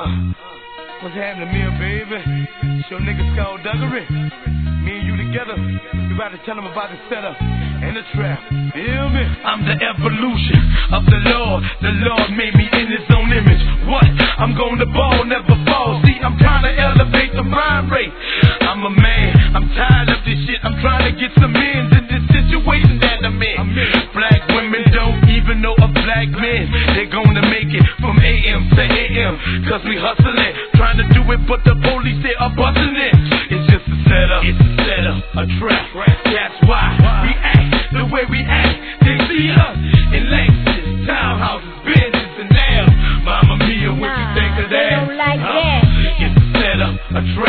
What's happening, me and baby? It's your nigga Skullduggery. Me and you together. You about to tell them about the setup and the trap. Feel me? I'm the evolution of the Lord. The Lord made me in His own image. What? I'm going to ball, never fall. See, I'm trying to elevate the mind rate. I'm a man. I'm tired of this shit. I'm trying to get some ends in this situation that I'm in. Black women don't even know a black man. They're gonna make it from AM to AM. Cause we hustling, trying to do it, but the police, they are busting it. It's just a setup, it's a setup, a trap. That's why we act the way we act. They see us in Lexus, townhouses, Benzes, and now Mama Mia, what you think of that? Like that. It's a setup, a trap.